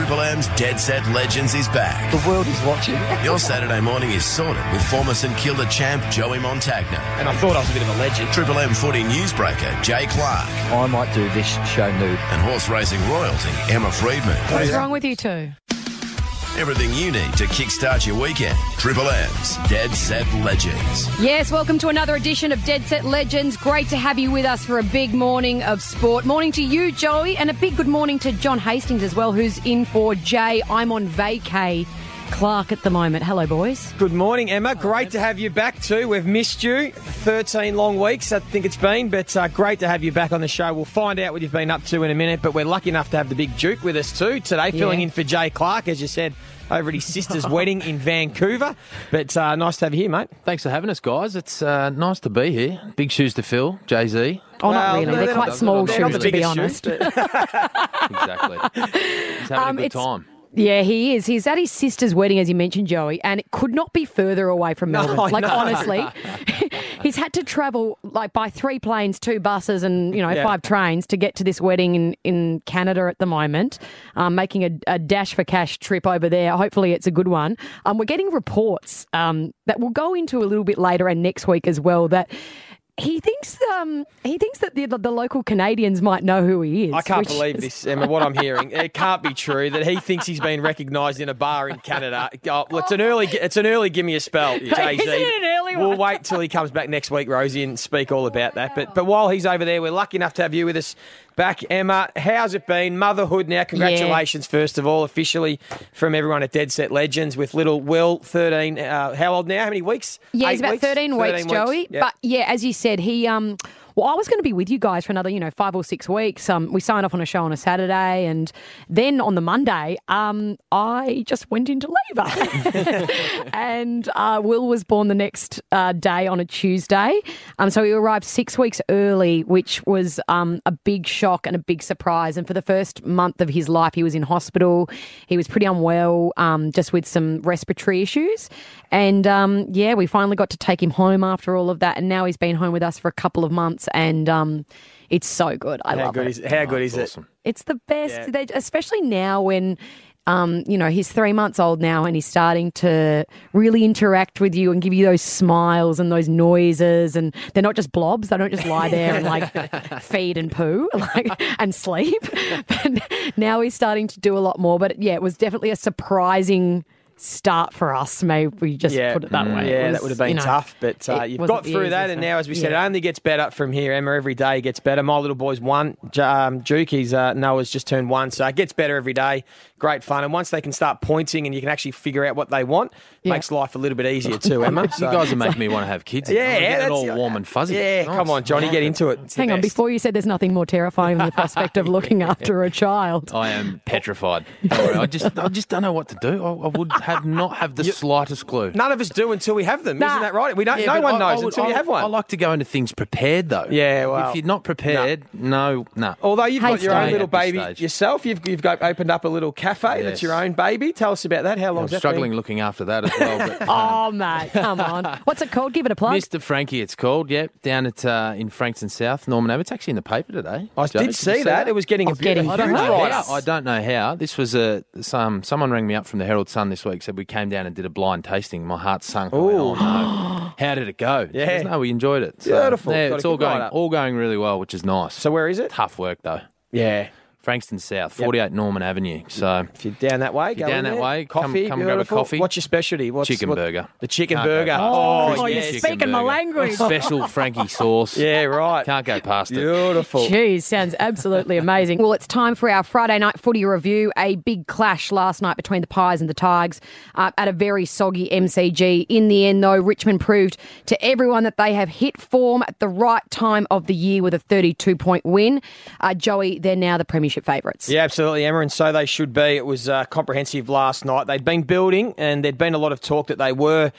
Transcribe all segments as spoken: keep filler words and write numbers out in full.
Triple M's Dead Set Legends is back. The world is watching. Your Saturday morning is sorted with former St Kilda champ Joey Montagna. And I thought I was a bit of a legend. Triple M footy newsbreaker Jay Clark. I might do this show nude. And horse racing royalty Emma Freedman. What's wrong with you two? Everything you need to kickstart your weekend. Triple M's Dead Set Legends. Yes, welcome to another edition of Dead Set Legends. Great to have you with us for a big morning of sport. Morning to you, Joey, and a big good morning to John Hastings as well, who's in for Jay. I'm on vacay. Clark at the moment. Hello, boys. Good morning, Emma. Great to have you back too. We've missed you. thirteen long weeks, I think it's been, but uh, great to have you back on the show. We'll find out what you've been up to in a minute, but we're lucky enough to have the big Duke with us too today, filling Yeah. in for Jay Clark, as you said, over at his sister's wedding in Vancouver. But uh, nice to have you here, mate. Thanks for having us, guys. It's uh, nice to be here. Big shoes to fill, Jay-Z. Oh, Well, not really. they're They're not quite the- small they're not shoes, the to be biggest honest. shoes, but- Exactly. He's having Um, a good it's- time. Yeah, he is. He's at his sister's wedding, as you mentioned, Joey, and it could not be further away from Melbourne. I like, know. honestly, he's had to travel like by three planes, two buses, and you know Yeah. five trains to get to this wedding in, in Canada at the moment. Um, making a, a dash for cash trip over there. Hopefully, it's a good one. Um, we're getting reports um, that we'll go into a little bit later and next week as well. That. He thinks um, he thinks that the, the local Canadians might know who he is. I can't which- believe this, Emma, what I'm hearing. It can't be true that he thinks he's been recognised in a bar in Canada. Oh, well, it's an early it's an early give me a spell, Jay-Z. Isn't it an early We'll one? wait till he comes back next week, Rosie, and speak all about that. But but while he's over there, we're lucky enough to have you with us back, Emma. How's it been? Motherhood now. Congratulations, first of all, officially from everyone at Dead Set Legends with little Will, thirteen. Uh, how old now? How many weeks? Yeah, he's Eight about weeks? thirteen weeks, Joey. Yeah. But yeah, as you said, he um well, I was going to be with you guys for another, you know, five or six weeks. Um, we signed off on a show on a Saturday, and then on the Monday, um, I just went into labour, and uh, Will was born the next uh, day on a Tuesday. Um, so he arrived six weeks early, which was um a big shock and a big surprise. And for the first month of his life, he was in hospital. He was pretty unwell, um, just with some respiratory issues. And um, yeah, we finally got to take him home after all of that, and now he's been home with us for a couple of months. And um, it's so good. I How love good it. is it? How good is it? Awesome. It's the best, Yeah. They, especially now when, um, you know, he's three months old now and he's starting to really interact with you and give you those smiles and those noises. And they're not just blobs. They don't just lie there and like feed and poo like, and sleep. But now he's starting to do a lot more. But yeah, it was definitely a surprising start for us. Maybe we just Yeah. put it that Mm. way. It Yeah, was, that would have been you know, tough, but uh, it you've wasn't got the through that, easiest, and so- now, as we said, yeah. it only gets better from here, Emma. Every day gets better. My little boy's one, J- um, Duke, he's, uh, Noah's just turned one, so it gets better every day. Great fun, and once they can start pointing and you can actually figure out what they want, Yeah. makes life a little bit easier too, Emma. You So- guys are making me want to have kids. Yeah, I'm getting that's- all warm and fuzzy. Yeah, Nice. come on, Johnny, get into it. It's the Hang on, best. before you said there's nothing more terrifying than the prospect of looking after a child. I am petrified. Don't worry, I just, I just don't know what to do. I, I would have not have the slightest clue. None of us do until we have them, Nah. isn't that right? We don't. Yeah, no but one I- knows I would- until I, you have one. I like to go into things prepared, though. Yeah, well, if you're not prepared, no, no. Although you've Hey, got your own Steve. little At this baby stage. yourself, you've you've got, opened up a little cafe that's Yes. your own baby. Tell us about that. How I'm long's that struggling been? looking after that as well. But, Oh, mate, come on. What's it called? Give it a plug. Mister Frankie, it's called. Yep, down at uh, in Frankston South, Norman Ave. It's actually in the paper today. I Joe, did you see that. It was getting a was getting bit. I don't huge know write-up. how. I don't know how. This was a some someone rang me up from the Herald Sun this week. Said we came down and did a blind tasting. My heart sunk. I went, Ooh. oh, no. How did it go? She Yeah. goes, no, we enjoyed it. So, Beautiful. Yeah, Got a it's all good going write-up. all going really well, which is nice. So where is it? Tough work though. Yeah. Frankston South, forty-eight Norman Avenue. So If you're down that way, If you're go down in that there. way, come- coffee, come and grab a beautiful. coffee. What's your specialty? What's, chicken what- burger. The chicken Can't go burger. past Oh, Oh, Crispy you're yes. chicken speaking my burger. language. Special Frankie sauce. Yeah, right. Can't go past it. Beautiful. Jeez, sounds absolutely amazing. Well, it's time for our Friday night footy review. A big clash last night between the Pies and the Tigers uh, at a very soggy M C G. In the end, though, Richmond proved to everyone that they have hit form at the right time of the year with a thirty-two point win. Uh, Joey, they're now the premiership favourites. Yeah, absolutely, Emma, and so they should be. It was uh, comprehensive last night. They'd been building, and there'd been a lot of talk that they were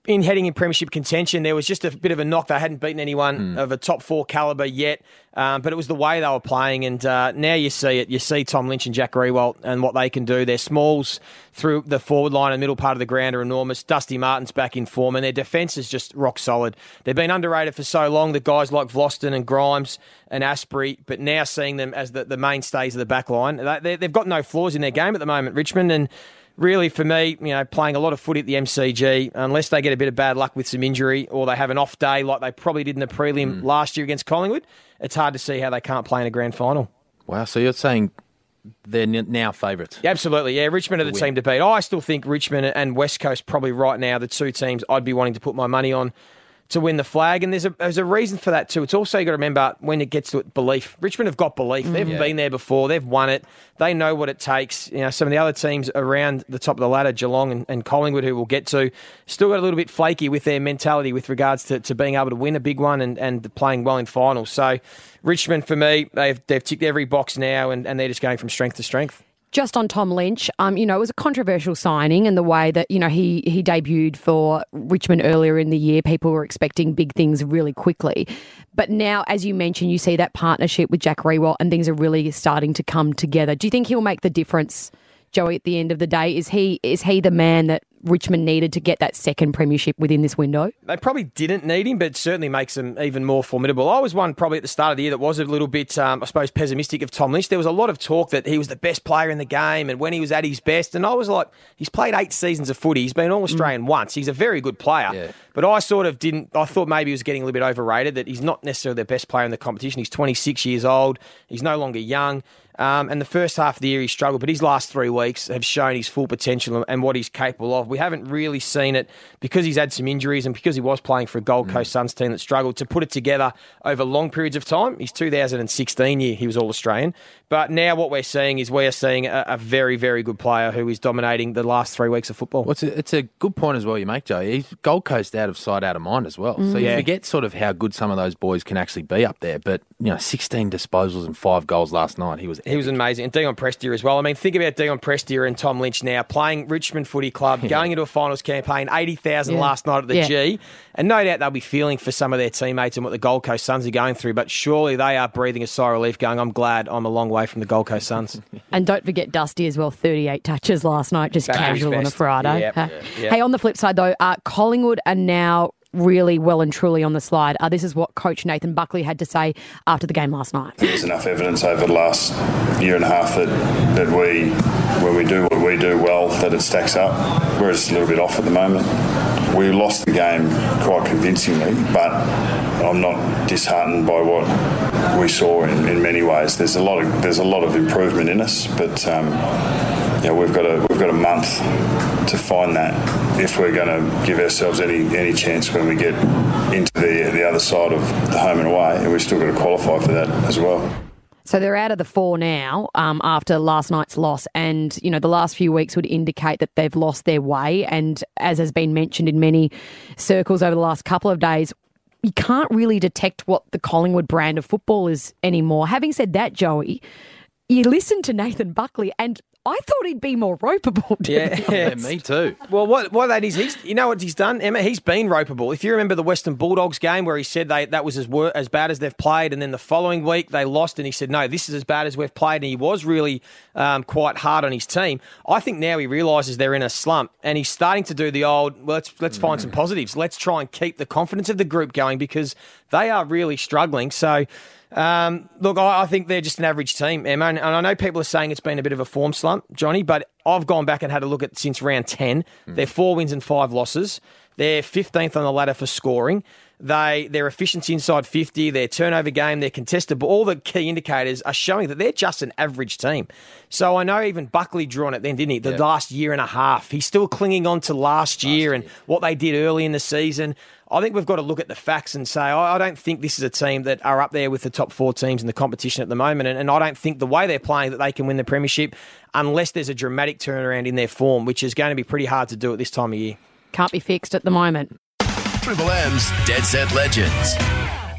in heading in premiership contention. There was just a bit of a knock. They hadn't beaten anyone mm. of a top four calibre yet, um, but it was the way they were playing. And uh, now you see it. You see Tom Lynch and Jack Riewoldt and what they can do. Their smalls through the forward line and middle part of the ground are enormous. Dusty Martin's back in form, and their defence is just rock solid. They've been underrated for so long, the guys like Vlosten and Grimes and Asprey, but now seeing them as the, the mainstays of the back line, they, they've got no flaws in their game at the moment, Richmond, and really, for me, you know, playing a lot of footy at the M C G, unless they get a bit of bad luck with some injury or they have an off day like they probably did in the prelim mm. last year against Collingwood, it's hard to see how they can't play in a grand final. Wow, so you're saying they're now favourites? Yeah, absolutely, yeah. Richmond are the team to beat. I still think Richmond and West Coast probably right now the two teams I'd be wanting to put my money on to win the flag, and there's a there's a reason for that too. It's also, you got to remember, when it gets to it, belief. Richmond have got belief. They've yeah. been there before. They've won it. They know what it takes. You know, some of the other teams around the top of the ladder, Geelong and, and Collingwood, who we'll get to, still got a little bit flaky with their mentality with regards to, to being able to win a big one and, and playing well in finals. So Richmond, for me, they've they've ticked every box now, and, and they're just going from strength to strength. Just on Tom Lynch, um, you know, it was a controversial signing, and the way that, you know, he he debuted for Richmond earlier in the year, people were expecting big things really quickly. But now, as you mentioned, you see that partnership with Jack Riewoldt and things are really starting to come together. Do you think he'll make the difference, Joey, at the end of the day? Is he is he the man that Richmond needed to get that second premiership within this window? They probably didn't need him, but it certainly makes them even more formidable. I was one probably at the start of the year that was a little bit, um, I suppose, pessimistic of Tom Lynch. There was a lot of talk that he was the best player in the game and when he was at his best, and I was like, he's played eight seasons of footy. He's been All-Australian mm. once. He's a very good player. Yeah. But I sort of didn't, I thought maybe he was getting a little bit overrated, that he's not necessarily the best player in the competition. He's twenty-six years old. He's no longer young. Um, and the first half of the year he struggled, but his last three weeks have shown his full potential and what he's capable of. We haven't really seen it because he's had some injuries and because he was playing for a Gold Coast mm. Suns team that struggled to put it together over long periods of time. His two thousand sixteen year, he was All-Australian. But now what we're seeing is we are seeing a, a very, very good player who is dominating the last three weeks of football. Well, it's, a, it's a good point as well you make, Joe. He's Gold Coast out of sight, out of mind as well. Mm. So you yeah. forget sort of how good some of those boys can actually be up there. But, you know, sixteen disposals and five goals last night. He was He was amazing. And Dion Prestia as well. I mean, think about Dion Prestia and Tom Lynch now playing Richmond Footy Club, yeah. going into a finals campaign, eighty thousand yeah. last night at the yeah. G. And no doubt they'll be feeling for some of their teammates and what the Gold Coast Suns are going through. But surely they are breathing a sigh of relief going, I'm glad I'm a long way from the Gold Coast Suns. And don't forget Dusty as well, thirty-eight touches last night, just Back casual on a Friday. Yep. Uh, yeah. Yeah. Hey, on the flip side though, uh, Collingwood are now really well and truly on the slide. Uh, this is what Coach Nathan Buckley had to say after the game last night. There's enough evidence over the last year and a half that, that we, when we do what we do well, that it stacks up. We're just a little bit off at the moment. We lost the game quite convincingly, but I'm not disheartened by what we saw in, in many ways. There's a lot of there's a lot of improvement in us, but um, yeah, we've got a we've got a month to find that if we're going to give ourselves any any chance when we get into the the other side of the home and away, and we've still got to qualify for that as well. So they're out of the four now um, after last night's loss, and you know the last few weeks would indicate that they've lost their way. And as has been mentioned in many circles over the last couple of days, you can't really detect what the Collingwood brand of football is anymore. Having said that, Joey, you listen to Nathan Buckley, and I thought he'd be more ropeable. Yeah, yeah, me too. Well, what what that is, he's you know what he's done, Emma? He's been ropeable. If you remember the Western Bulldogs game where he said they that was as wor- as bad as they've played, and then the following week they lost, and he said, no, this is as bad as we've played, and he was really um, quite hard on his team. I think now he realises they're in a slump, and he's starting to do the old, well, let's let's find some positives. Let's try and keep the confidence of the group going because they are really struggling. So. Um, look, I, I think they're just an average team, Emma, and, and I know people are saying it's been a bit of a form slump, Johnny, but I've gone back and had a look at since round ten. Mm. They're four wins and five losses. They're fifteenth on the ladder for scoring. They Their efficiency inside fifty, their turnover game, their contested, but all the key indicators are showing that they're just an average team. So I know even Buckley drew on it then, didn't he? The yeah. last year and a half. He's still clinging on to last, last year, year and what they did early in the season. I think we've got to look at the facts and say, I don't think this is a team that are up there with the top four teams in the competition at the moment. And, and I don't think the way they're playing that they can win the premiership unless there's a dramatic turnaround in their form, which is going to be pretty hard to do at this time of year. Can't be fixed at the moment. Triple M's Dead Set Legends.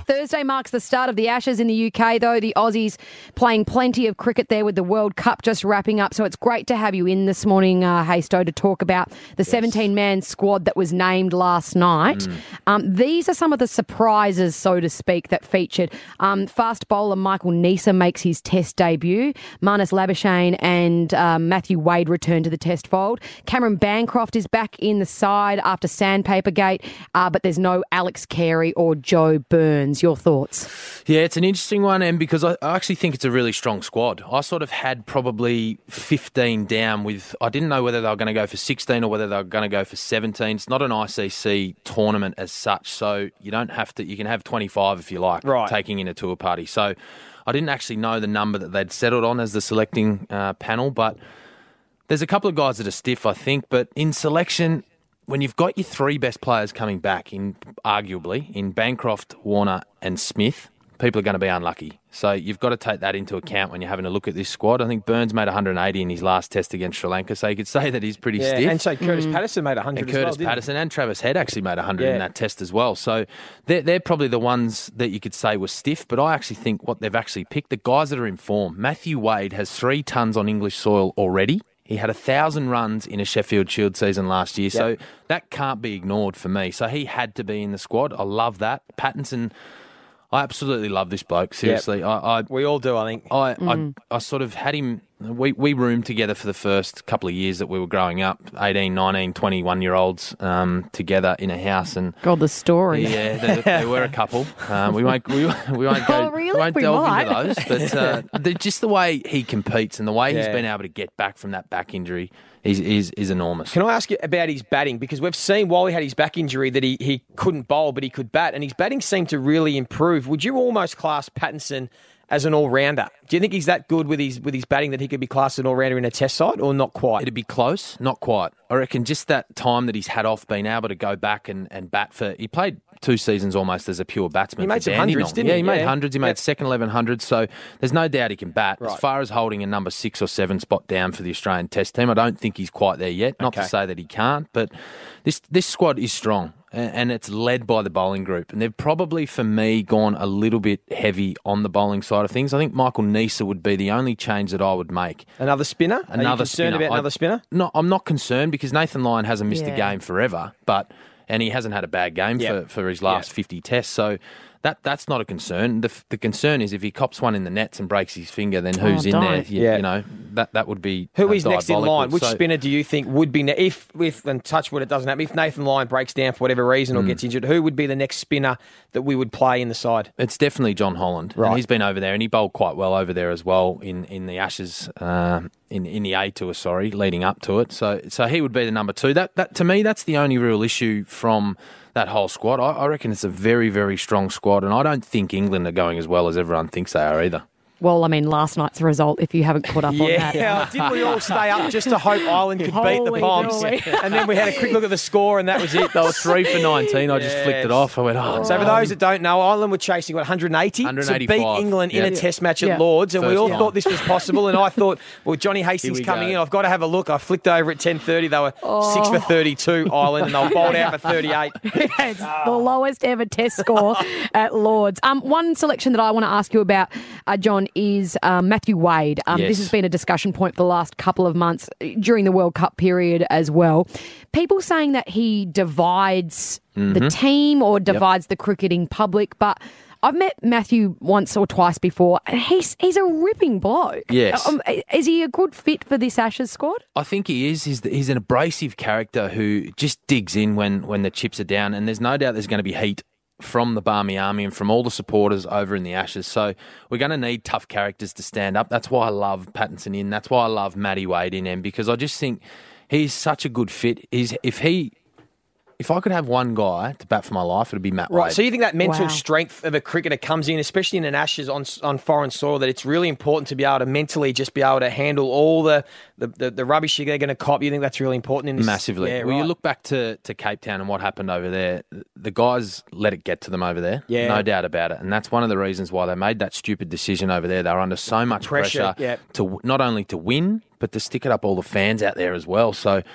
Thursday marks the start of the Ashes in the U K, though. The Aussies playing plenty of cricket there with the World Cup just wrapping up. So it's great to have you in this morning, uh, Haystow, to talk about the seventeen-man squad that was named last night. Mm. Um, these are some of the surprises, so to speak, that featured. Um, fast bowler Michael Neser makes his Test debut. Marnus Labuschagne and um, Matthew Wade return to the Test fold. Cameron Bancroft is back in the side after Sandpaper Gate, uh, but there's no Alex Carey or Joe Burns. Your thoughts? Yeah, it's an interesting one, Em, because I, I actually think it's a really strong squad. I sort of had probably fifteen down with, I didn't know whether they were going to go for sixteen or whether they were going to go for seventeen. It's not an I C C tournament as such, so you don't have to, you can have twenty-five if you like, right, taking in a tour party. So I didn't actually know the number that they'd settled on as the selecting uh, panel, but there's a couple of guys that are stiff, I think, but in selection, when you've got your three best players coming back, in arguably, in Bancroft, Warner and Smith, people are going to be unlucky. So you've got to take that into account when you're having a look at this squad. I think Burns made one hundred eighty in his last test against Sri Lanka, so you could say that he's pretty yeah, stiff. And so Curtis mm. Patterson made one hundred and as Curtis well, Patterson and Travis Head actually made one hundred yeah. in that test as well. So they're, they're probably the ones that you could say were stiff, but I actually think what they've actually picked, the guys that are in form. Matthew Wade has three tons on English soil already. He had a thousand runs in a Sheffield Shield season last year, yep. so that can't be ignored for me. So he had to be in the squad. I love that. Pattinson, I absolutely love this bloke. Seriously, yep. I, I we all do. I think I, mm. I I sort of had him. We we roomed together for the first couple of years that we were growing up, eighteen, nineteen, twenty-one-year-olds um, together in a house. And God, the story. Yeah, there, there were a couple. Um, we won't we, we won't go. Oh, really? We won't we delve might. into those. But uh, the, just the way he competes and the way yeah. he's been able to get back from that back injury is is, is enormous. Can I ask you about his batting? Because we've seen while he had his back injury that he, he couldn't bowl, but he could bat, and his batting seemed to really improve. Would you almost class Pattinson as an all-rounder? Do you think he's that good with his with his batting that he could be classed as an all-rounder in a test side, or not quite? It'd be close, not quite. I reckon just that time that he's had off, being able to go back and, and bat for... He played two seasons almost as a pure batsman. He made for some hundreds, didn't yeah, he? he made Yeah. hundreds. He made Yep. second eleven hundreds, so there's no doubt he can bat. Right. As far as holding a number six or seven spot down for the Australian Test team, I don't think he's quite there yet. Not Okay. to say that he can't, but this this squad is strong. And it's led by the bowling group. And they've probably, for me, gone a little bit heavy on the bowling side of things. I think Michael Neser would be the only change that I would make. Another spinner? Another Are you concerned spinner. about another I, spinner? No, I'm not concerned because Nathan Lyon hasn't missed Yeah. a game forever, but and he hasn't had a bad game Yep. for, for his last Yep. fifty tests. So that that's not a concern. The, the concern is if he cops one in the nets and breaks his finger, then who's Oh, in don't. there? You, Yeah. you know, that, that would be Who uh, is next in diabolical. line? Which So- spinner do you think would be, ne- if, if, and touch wood, it doesn't happen, if Nathan Lyon breaks down for whatever reason or Mm. gets injured, who would be the next spinner that we would play in the side? It's definitely John Holland. Right. And he's been over there and he bowled quite well over there as well in, in the Ashes, uh, in in the A tour, sorry, leading up to it. So so he would be the number two. That that to me, that's the only real issue from that whole squad. I, I reckon it's a very, very strong squad, and I don't think England are going as well as everyone thinks they are either. Well, I mean, last night's result, if you haven't caught up on Yeah, that. didn't we all stay up just to hope Ireland could beat the Holy Poms? moly. And then we had a quick look at the score, and that was it. They were three for nineteen. I just flicked it Yes. off. I went, oh. So for those that don't know, Ireland were chasing, what, one hundred eighty to beat 185. England in Yeah. a test match at Yeah. Lords, and we First all one. thought this was possible, and I thought, well, Johnny Hastings we coming go. in, I've got to have a look. I flicked over at ten thirty, they were six for thirty-two, Ireland, and they were bowled out for thirty-eight. It's the lowest ever test score at Lords. Um, one selection that I want to ask you about, uh, John, is um, Matthew Wade. Um, Yes. This has been a discussion point for the last couple of months during the World Cup period as well. People saying that he divides the team or divides the cricketing public, but I've met Matthew once or twice before, and he's he's a ripping bloke. Yes. Um, is he a good fit for this Ashes squad? I think he is. He's, he's an abrasive character who just digs in when, when the chips are down, and there's no doubt there's going to be heat from the Barmy Army and from all the supporters over in the Ashes. So we're going to need tough characters to stand up. That's why I love Pattinson in. That's why I love Matty Wade in him, because I just think he's such a good fit. He's, if he... If I could have one guy to bat for my life, it would be Matt Wade. Right, so you think that mental Wow. strength of a cricketer comes in, especially in an Ashes on on foreign soil, that it's really important to be able to mentally just be able to handle all the, the, the, the rubbish they're going to cop. You think that's really important in this? Massively. Yeah, well, right. you look back to, to Cape Town and what happened over there. The guys let it get to them over there. Yeah. No doubt about it. And that's one of the reasons why they made that stupid decision over there. They were under so much Pressure, pressure, yeah. to not only to win, but to stick it up all the fans out there as well. So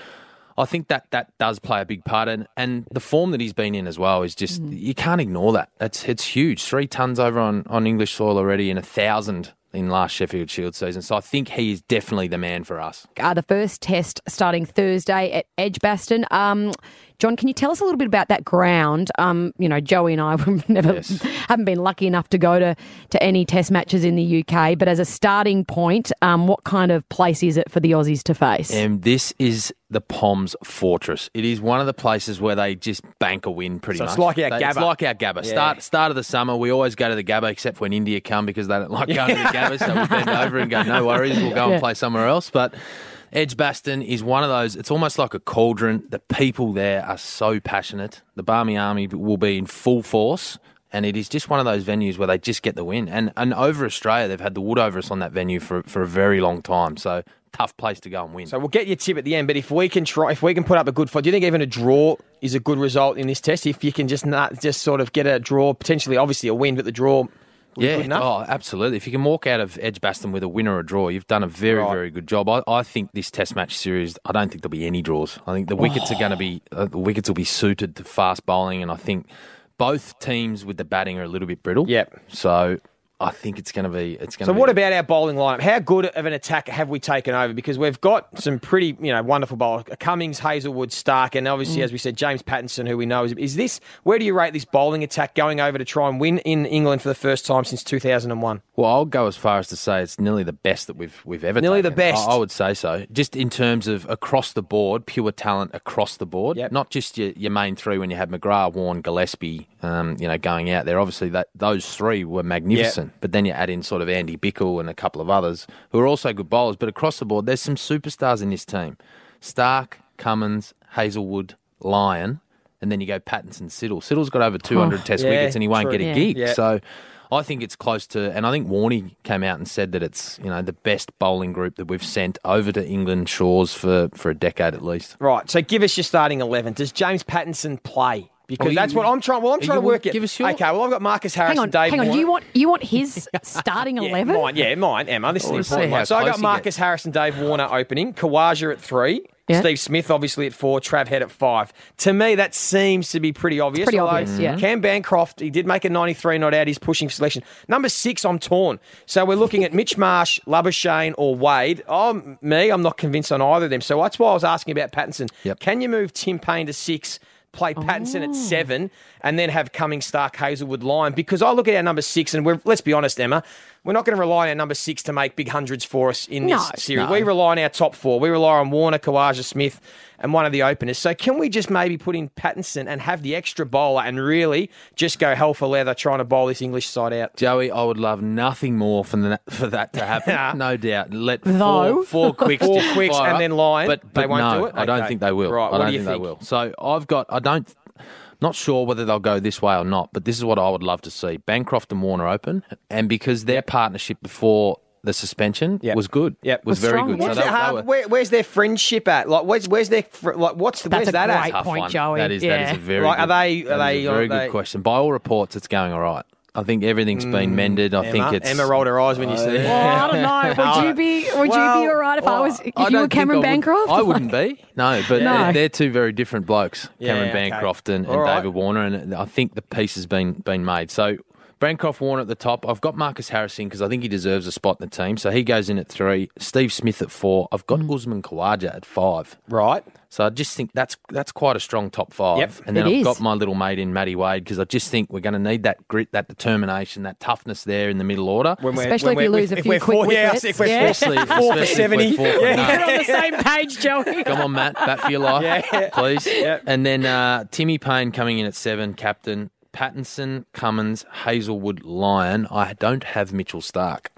I think that that does play a big part, and, and the form that he's been in as well is just you can't ignore that. It's it's huge. Three tons over on, on English soil already, and a thousand in last Sheffield Shield season. So I think he is definitely the man for us. Uh, the first test starting Thursday at Edgbaston. Um, John, can you tell us a little bit about that ground? Um, you know, Joey and I never Yes. haven't been lucky enough to go to, to any test matches in the U K, but as a starting point, um, what kind of place is it for the Aussies to face? And this is the Poms fortress. It is one of the places where they just bank a win pretty So much. it's like our They- It's Gabba. like our Gabba. Yeah. Start start of the summer, we always go to the Gabba, except when India come because they don't like going to the Gabba, so we bend over and go, no worries, we'll go Yeah. and play somewhere else. But Edgbaston is one of those, it's almost like a cauldron. The people there are so passionate. The Barmy Army will be in full force, and it is just one of those venues where they just get the win. And and over Australia, they've had the wood over us on that venue for, for a very long time. So tough place to go and win. So we'll get your tip at the end, but if we can try, if we can put up a good fight, do you think even a draw is a good result in this test? If you can just not, just sort of get a draw, potentially, obviously a win, but the draw. Would be Yeah, good enough? oh, absolutely. If you can walk out of Edgbaston with a win or a draw, you've done a very, Right. very good job. I, I think this Test match series, I don't think there'll be any draws. I think the wickets are going to be uh, the wickets will be suited to fast bowling, and I think both teams with the batting are a little bit brittle. Yep. So I think it's going to be it's going. So to what be, about our bowling lineup? How good of an attack have we taken over? Because we've got some pretty, you know, wonderful bowlers: Cummings, Hazelwood, Stark, and obviously, as we said, James Pattinson, who we know is. Is this where do you rate this bowling attack going over to try and win in England for the first time since two thousand one? Well, I'll go as far as to say it's nearly the best that we've we've ever Nearly taken. the best. I, I would say so. Just in terms of across the board, pure talent across the board. Yep. Not just your, your main three when you had McGrath, Warren, Gillespie, um, you know, going out there. Obviously, that those three were magnificent. But then you add in sort of Andy Bickle and a couple of others who are also good bowlers. But across the board, there's some superstars in this team: Stark, Cummins, Hazelwood, Lyon, and then you go Pattinson, Siddle. Siddle's got over two hundred Test yeah, wickets, and he won't true. get a Yeah. gig. Yeah. So I think it's close to, and I think Warney came out and said that it's, you know, the best bowling group that we've sent over to England shores for, for a decade at least. Right. So give us your starting eleven. Does James Pattinson play? Because Well, you- that's what I'm trying. Well, I'm you trying to will work it. give us your- Okay. Well, I've got Marcus Harris Hang on, and Dave. hang on. Warner. You want you want his starting Yeah, eleven? mine, yeah, mine, Emma. This is I the wanna see important how one. So I close got you Marcus Harris and Dave Warner opening, Kawaja at three, Yeah. Steve Smith obviously at four, Trav Head at five. To me, that seems to be pretty obvious. pretty although obvious, yeah. Cam Bancroft, he did make a ninety-three not out. He's pushing for selection. Number six, I'm torn. So we're looking at Mitch Marsh, Labuschagne, or Wade. Oh, me, I'm not convinced on either of them. So that's why I was asking about Pattinson. Yep. Can you move Tim Payne to six? Play Pattinson Oh. at seven, and then have Cummings, Stark, Hazelwood, Lyon. Because I look at our number six, and we're let's be honest, Emma, we're not going to rely on our number six to make big hundreds for us in this No, series. no. We rely on our top four. We rely on Warner, Kawaja, Smith, and one of the openers. So can we just maybe put in Pattinson and have the extra bowler and really just go hell for leather trying to bowl this English side out? Joey, I would love nothing more for, the, for that to happen. No doubt. Let Though. four, four quicks, Four just quicks fire and up. then Lyon. But, They but won't no, do it? I don't Okay. think they will. Right, I what don't do you think, they think? will. So I've got, I don't, not sure whether they'll go this way or not, but this is what I would love to see. Bancroft and Warner open, and because their partnership before the suspension Yep. was good. Yep. Was Was very strong, good. yeah. What's they- that they hard- were- where, where's their friendship at? Like, where's where's their fr- like? What's the That's where's a that great at? Tough point, one. Joey. That is, Yeah. that is a very Like, are good, they- are that is they- a very are good they- question. By all reports, it's going all right. I think everything's been mended. I Emma, think it's Emma rolled her eyes when you said Well, that. I don't know. Would you be would Well, you be all right if I was if I you don't were think Cameron I would- Bancroft? I wouldn't be. No, but No. They're, they're two very different blokes, Yeah, Cameron okay. Bancroft and, and All right. David Warner, and I think the piece has been been made. So Bancroft, Warner at the top. I've got Marcus Harris in because I think he deserves a spot in the team. So he goes in at three. Steve Smith at four. I've got Usman Khawaja at five. Right. So I just think that's that's quite a strong top five. Yep. And then It I've is. got my little mate in Matty Wade because I just think we're going to need that grit, that determination, that toughness there in the middle order. When we're- Especially when if you we're- lose a if few we're quick four, yeah, wickets. if we're Yeah. four, Especially- four for especially if we're seventy. four for Yeah. nine. We're on the same page, Joey. Come on, Matt, bat for your life, Yeah. please. Yep. And then uh, Timmy Payne coming in at seven, captain. Pattinson, Cummins, Hazelwood, Lyon. I don't have Mitchell Stark.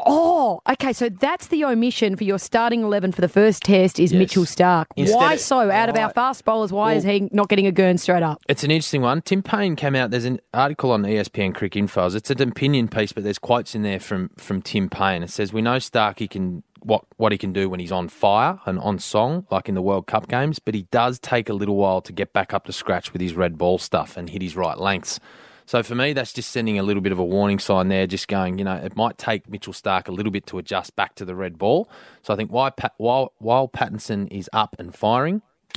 Oh, okay. So that's the omission for your starting eleven for the first test is Yes. Mitchell Stark. Instead why of- so? Out of our Right. fast bowlers, why is he not getting a Gurn straight up? It's an interesting one. Tim Payne came out. There's an article on E S P N Cricket Infos. It's an opinion piece, but there's quotes in there from from Tim Payne. It says, "We know Stark. He can what what he can do when he's on fire and on song, like in the World Cup games. But he does take a little while to get back up to scratch with his red ball stuff and hit his right lengths." So for me, that's just sending a little bit of a warning sign there, just going, you know, it might take Mitchell Stark a little bit to adjust back to the red ball. So I think while, Pat, while, while Pattinson is up and firing,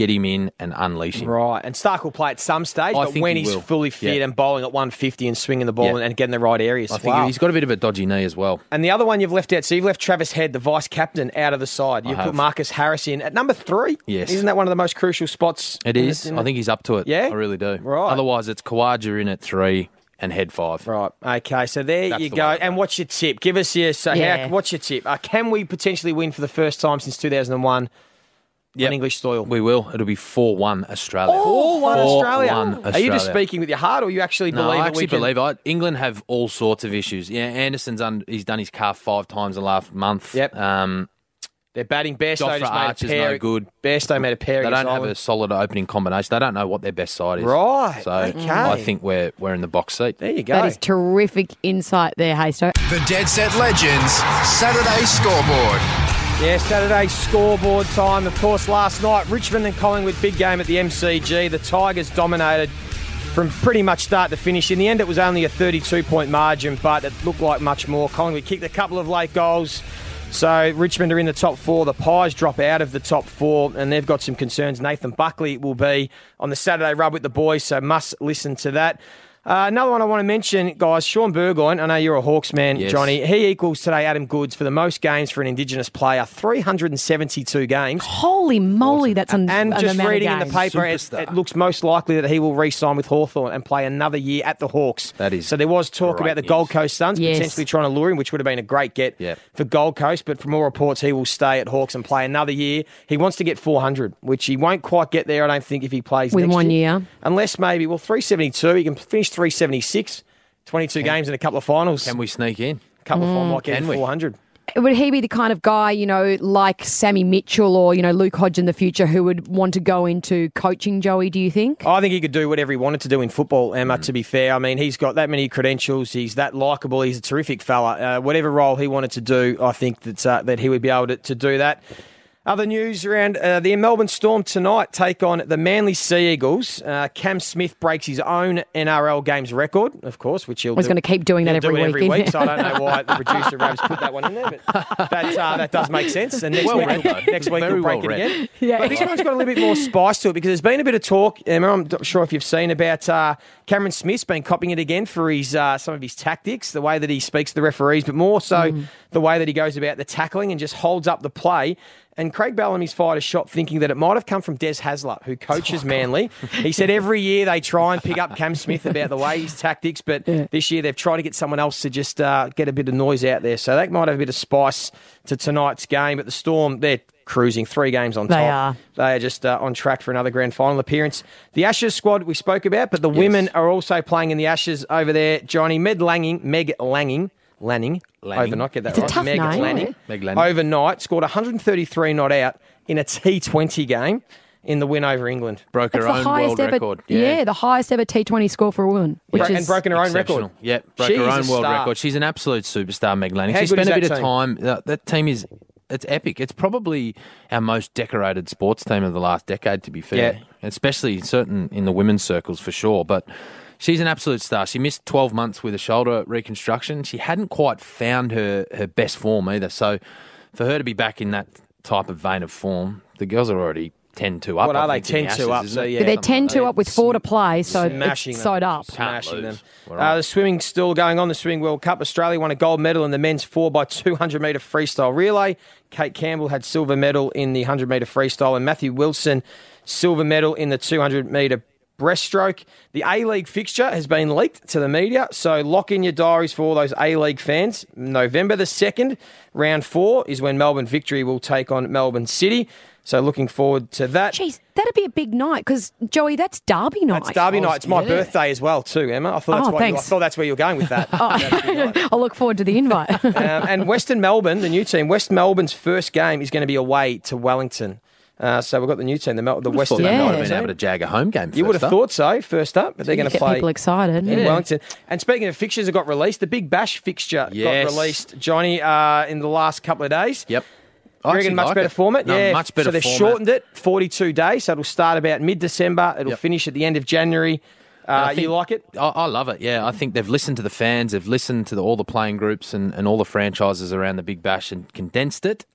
get him in and unleash him. Right, and Stark will play at some stage, I but think when he he's will. fully fit Yeah. and bowling at one fifty and swinging the ball Yeah. and, and getting the right areas. I think Wow. he's got a bit of a dodgy knee as well. And the other one you've left out, so you've left Travis Head, the vice captain, out of the side. You've I put have. Marcus Harris in at number three. Yes. Isn't that one of the most crucial spots? It in is. the- in I the- think he's up to it. Yeah? I really do. Right. Otherwise, it's Kawaja in at three and Head five. Right. Okay. So there That's you the go. way to And go. what's your tip? Give us your. So Yeah. how, what's your tip? Uh, can we potentially win for the first time since two thousand one Yep. on English soil? We will. It'll be four one Australia. All one Australia. four one Are you just Australia. speaking with your heart, or you actually No, believe I that actually we can? believe it. England have all sorts of issues. Yeah, Anderson's un, he's done his calf five times in the last month. Yep. Um, They're batting. Bairstow Jofra just made Archer's a pair. no good. Bairstow made a pair. they against don't have Ireland. a solid opening combination. They don't know what their best side is. Right, So okay. I think we're we're in the box seat. There you go. That is terrific insight there, Haysto. The Dead Set Legends Saturday Scoreboard. Yeah, Saturday scoreboard time. Of course, last night, Richmond and Collingwood, big game at the M C G. The Tigers dominated from pretty much start to finish. In the end, it was only a thirty-two point margin, but it looked like much more. Collingwood kicked a couple of late goals. So Richmond are in the top four. The Pies drop out of the top four, and they've got some concerns. Nathan Buckley will be on the Saturday rub with the boys, so must listen to that. Uh, another one I want to mention, guys, Sean Burgoyne. I know you're a Hawks man, Yes. Johnny. He equals today Adam Goodes for the most games for an Indigenous player, three hundred seventy-two games. Holy moly, that's an, And an just amount of reading in the games. paper, it, Superstar. it looks most likely that he will re-sign with Hawthorn and play another year at the Hawks. That is So there was talk great about the news. Gold Coast Suns Yes. potentially trying to lure him, which would have been a great get Yep. for Gold Coast. But from all reports, he will stay at Hawks and play another year. He wants to get four hundred, which he won't quite get there, I don't think, if he plays With next one year. Unless maybe, well, three seventy-two. He can finish three seventy-six, twenty-two games in a couple of finals. Can we sneak in? A couple of Mm. finals might get Can him we? four hundred. Would he be the kind of guy, you know, like Sammy Mitchell or, you know, Luke Hodge in the future who would want to go into coaching, Joey, do you think? I think he could do whatever he wanted to do in football, Emma, Mm. to be fair. I mean, he's got that many credentials. He's that likeable. He's a terrific fella. Uh, whatever role he wanted to do, I think that, uh, that he would be able to, to do that. Other news around uh, the Melbourne Storm tonight take on the Manly Sea Eagles. Uh, Cam Smith breaks his own N R L games record, of course, which he'll I was do- going to keep doing that he'll every do it week. every week. So I don't know why the producer Rabs put that one in there, but that, uh, that does make sense. And next Well week, read, though. next week Very we'll break well it read. again. Yeah. But this one's got a little bit more spice to it because there's been a bit of talk, Emma, I'm not sure if you've seen, about uh, Cameron Smith's been copying it again for his uh, some of his tactics, the way that he speaks to the referees, but more so Mm. the way that he goes about the tackling and just holds up the play. And Craig Bellamy's fired a shot thinking that it might have come from Des Hasler, who coaches Manly. He said every year they try and pick up Cam Smith about the way his tactics, but this year they've tried to get someone else to just uh, get a bit of noise out there. So that might have a bit of spice to tonight's game. But the Storm, they're cruising, three games on They top. are. They are just uh, on track for another grand final appearance. The Ashes squad we spoke about, but the women are also playing in the Ashes over there. Johnny, Meg Lanning, Meg Lanning, Lanning, Lanning. overnight, get that It's a right. tough Meg name. Lanning, Meg Lanning. overnight scored one hundred thirty-three not out in a T twenty game in the win over England. Broke It's her the own highest world ever, record. yeah. the highest ever T twenty score for a woman, which Bro- is and broken her own record. Exceptional. Yeah, broke She her is own a world star. record. She's an absolute superstar, Meg Lanning. How She good is spent a that bit of team? time. That, that team is it's epic. It's probably our most decorated sports team of the last decade, to be fair. Yeah. Especially certain in the women's circles for sure. But she's an absolute star. She missed twelve months with a shoulder reconstruction. She hadn't quite found her, her best form either. So for her to be back in that type of vein of form, the girls are already ten two up. What I are they? think, in the ten two Ashes, up. isn't So it? yeah, but they're Something ten like two that. up with four to play, so Smashing it's them. sewed up. Can't Smashing them. lose. We're Uh, on. the swimming's still going on. The Swimming World Cup. Australia won a gold medal in the men's four by two hundred metre freestyle relay. Kate Campbell had silver medal in the one hundred metre freestyle, and Matthew Wilson silver medal in the two hundred metre breaststroke. The A-League fixture has been leaked to the media, so lock in your diaries for all those A-League fans. November the second, round four, is when Melbourne Victory will take on Melbourne City. So looking forward to that. Jeez, that'd be a big night because, Joey, that's Derby night. It's Derby night. It's my yeah. birthday as well, too, Emma. I thought that's, Oh, what you, I thanks. thought that's where you were going with that. I'll look forward to the invite. Um, and Western Melbourne, the new team, West Melbourne's first game is going to be away to Wellington. Uh, so we've got the new team, the, Mel- the Thought Western they Yeah. might Melbourne have been team. able to jag a home game. You would first have up. thought so, first up, but they're going to Get play people excited. in Yeah. Wellington. And speaking of fixtures that got released, the Big Bash fixture Yes. got released, Johnny, uh, in the last couple of days. Yep. You I reckon actually much like better it. format? No, yeah, much better So they've format. shortened it, forty-two days, so it'll start about mid-December. It'll Yep. finish at the end of January. And I Uh, think- you like it? I, I love it. Yeah, I think they've listened to the fans, they've listened to the, all the playing groups and, and all the franchises around the Big Bash and condensed it. Yep.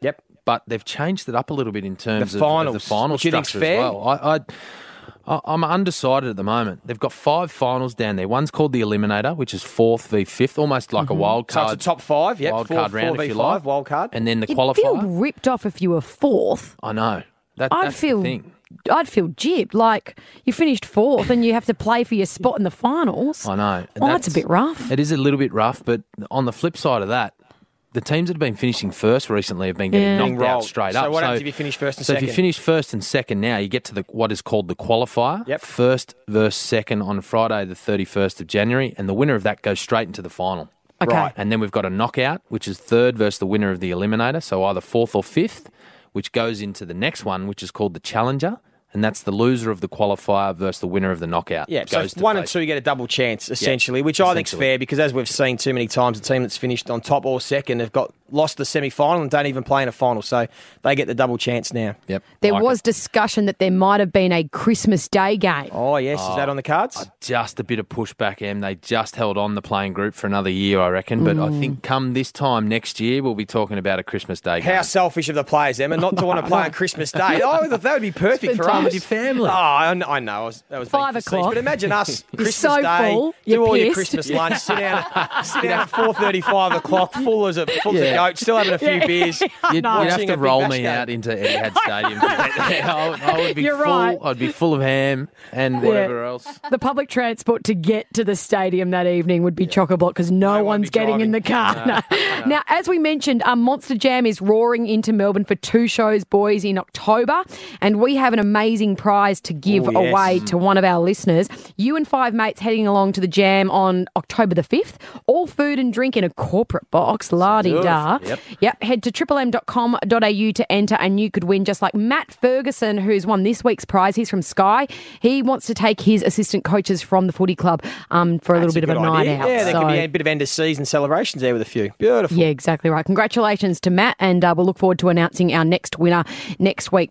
but they've changed it up a little bit in terms The of, of finals, the final which you think's structure fair? as well. I, I, I, I'm undecided at the moment. They've got five finals down there. One's called the Eliminator, which is fourth v fifth, almost like a wild So card. it's a top five, yep. wild four, card round, four if v you five, like. wild card. And then the You'd qualifier. feel ripped off if you were fourth. I know. That, I'd that's feel the thing. I'd feel jibbed. Like you finished fourth and you have to play for your spot in the finals. I know. And Oh, that's a bit rough. It is a little bit rough, but on the flip side of that, the teams that have been finishing first recently have been getting Yeah. knocked Being out rolled. straight So up. what happens if you finish first and so second? if you finish first and second now, you get to the what is called the qualifier. Yep. First versus second on Friday, the thirty-first of January, and the winner of that goes straight into the final. Okay. Right. And then we've got a knockout, which is third versus the winner of the Eliminator, so either fourth or fifth, which goes into the next one, which is called the Challenger. And that's the loser of the qualifier versus the winner of the knockout. Yeah, so goes to one and face. two, you get a double chance, essentially, which I think's essentially. fair because, as we've seen too many times, the team that's finished on top or second have got lost the semi-final and don't even play in a final, so they get the double chance now. Yep. There like was it. discussion that there might have been a Christmas Day game. Oh, yes, is that on the cards? Just a bit of pushback, Em. They just held on the playing group for another year, I reckon. But I think come this time next year, we'll be talking about a Christmas Day game. How selfish of the players, Emma, not to want to play on Christmas Day. Oh, that would be perfect Spend for time us. with your family. Oh, I know. I know. I was, that was being Five facetious, o'clock. But imagine us, You're Christmas so Day, full, do you're all your pissed. Christmas lunch, sit down, sit down at four thirty, five o'clock, full as a full Yeah. as a goat, still having a few beers. You'd, you'd have Watching to a big roll match me game. out into Etihad Stadium. to get there. I, would, I would be You're full. right. I'd be full of ham and whatever else. The public transport to get to the stadium that evening would be chock-a-block because no, won't one's be getting in the driving. car. No. Now, as we mentioned, um, Monster Jam is roaring into Melbourne for two shows, boys, in October. And we have an amazing prize to give Oh, yes. away to one of our listeners. You and five mates heading along to the Jam on October the fifth. All food and drink in a corporate box. La-di-da. Yep. Yep. Head to triple m dot com dot a u to enter and you could win, just like Matt Ferguson, who's won this week's prize. He's from Sky. He wants to take his assistant coaches from the footy club um, for a That's little bit of a good night idea. out. Yeah, there So- could be a bit of end of season celebrations there with a few. Beautiful. yeah, exactly right. Congratulations to Matt, and uh, we'll look forward to announcing our next winner next week.